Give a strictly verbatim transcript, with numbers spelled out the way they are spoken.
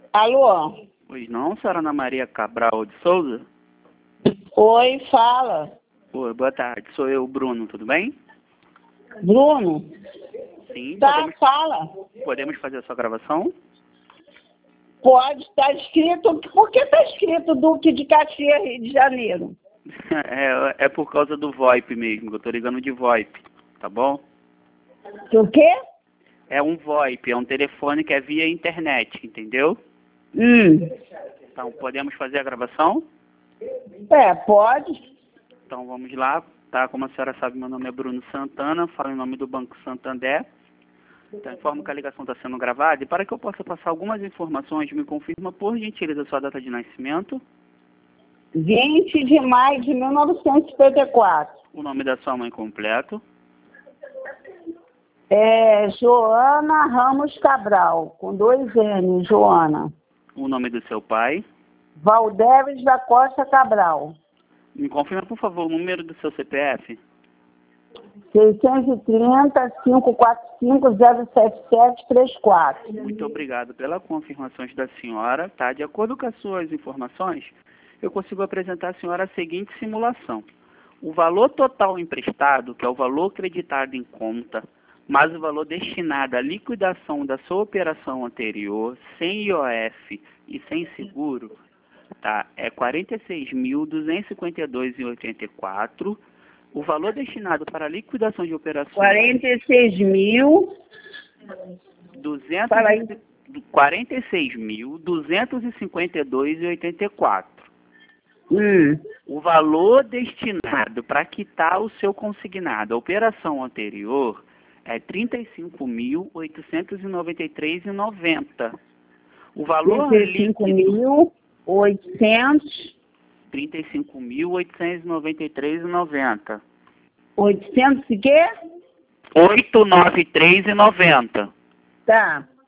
Alô? Pois não, senhora Ana Maria Cabral de Souza? Oi, fala. Oi, boa tarde. Sou eu, Bruno, tudo bem? Bruno? Sim, Tá, podemos, fala. podemos fazer a sua gravação? Pode, tá escrito. Por que tá escrito Duque de Caxias, Rio de Janeiro? É, é por causa do VoIP mesmo, que eu tô ligando de VoIP, tá bom? O quê? É um VoIP, é um telefone que é via internet, entendeu? Hum. Então, podemos fazer a gravação? É, pode. Então, vamos lá. Tá, como a senhora sabe, meu nome é Bruno Santana, falo em nome do Banco Santander. Então, informo que a ligação está sendo gravada e para que eu possa passar algumas informações, me confirma, por gentileza, a sua data de nascimento, vinte de maio de mil novecentos e cinquenta e quatro. o nome da sua mãe completo, É Joana Ramos Cabral, com dois N, Joana. o nome do seu pai. Valdéres da Costa Cabral. Me confirma, por favor, o número do seu C P F. seiscentos e trinta, quinhentos e quarenta e cinco, zero sete sete três quatro. Muito obrigado pelas confirmações da senhora, tá? De acordo com as suas informações, eu consigo apresentar à senhora a seguinte simulação. O valor total emprestado, que é o valor creditado em conta, mais o valor destinado à liquidação da sua operação anterior, sem I O F e sem seguro, tá? É quarenta e seis mil, duzentos e cinquenta e dois reais e oitenta e quatro centavos. O valor destinado para a liquidação de operações... quarenta e seis mil... duzentos Fala aí. quarenta e seis mil, duzentos e cinquenta e dois reais e oitenta e quatro centavos. Hum. O valor destinado para quitar o seu consignado, a operação anterior, é trinta e cinco mil, oitocentos e noventa e três reais e noventa centavos. O valor trinta e cinco mil, oitocentos... trinta e cinco mil, oitocentos e noventa e três reais e noventa centavos. oitocentos e quê? oitocentos e noventa e três reais e noventa centavos. Tá.